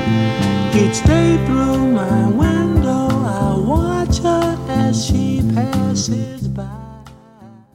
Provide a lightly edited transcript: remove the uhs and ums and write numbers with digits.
Each day through my window, I watch her as she passes by.